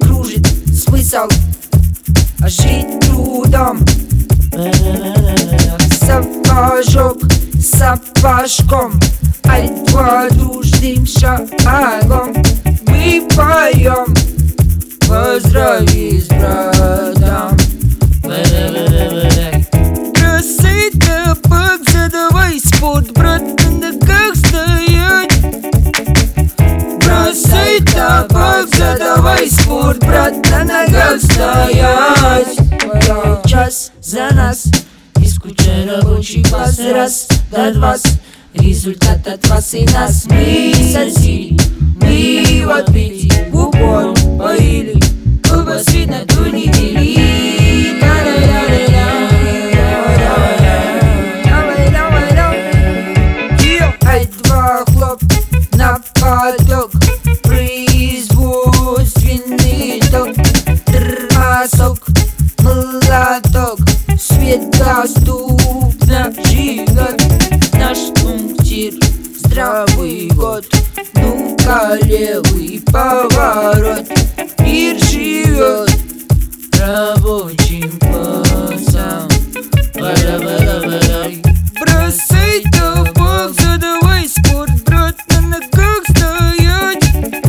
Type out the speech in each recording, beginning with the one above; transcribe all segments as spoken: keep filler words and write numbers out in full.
кружит смысл жить трудом. Сапожок сапожком, альтва дружным шагом мы поем поздрави с братом. Бросай табак, задавай спорт, брат, на ногах стоять. Бросай табак, задавай спорт, брат, на ногах стоять. Час за нас, не скучай, рабочий класс, раз до два. Результат от вас и нас. Мы соседи, мы в ответе в упор поили колбасы на той неделе. Ай, два хлоп на поток, производственный ток, бросок, молоток, свет доступно живет. Наш пунктир, здравый год, ну-ка левый поворот. Мир живет рабочим классом. Бросай табак, задавай спорт, брат, на ногах стоять.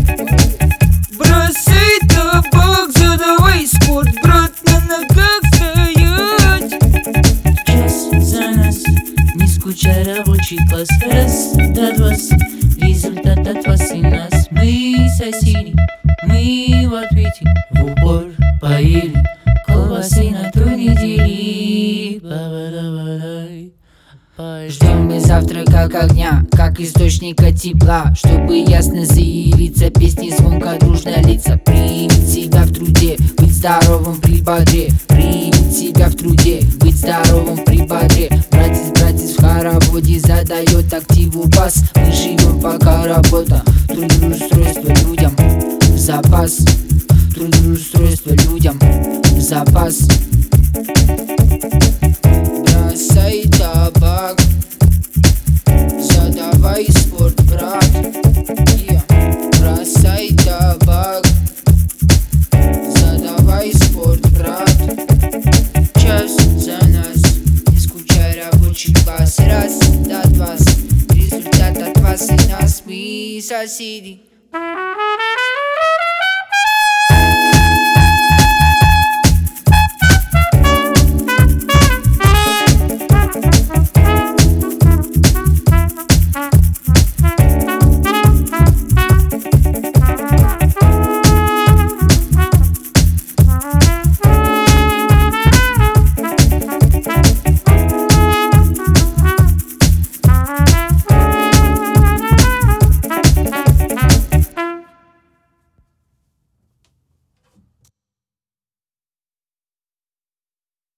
Бросай табак, задавай спорт, брат, на ногах стоять. Час за нас, не скучай, рабочий класс, раз до два. Результат от вас и нас. Мы соседи, мы в ответе в упор поели колбасы на той неделе. Ждем мы завтрака как огня, как источника тепла, чтобы ясно заявиться, песни звонко дружно литься. Примить себя в труде, быть здоровым при бодре. Примить себя в труде, быть здоровым при бодре. Братец, братец в хороводе задает активу бас. Мы живем пока работа, трудоустройство людям в запас. Трудоустройство людям в запас. Бросай табак, задавай спорт, брат. Yeah. Бросай табак, задавай спорт, брат. Час за нас, не скучай, рабочий класс, раз до два. Результат от вас и нас, мы соседи.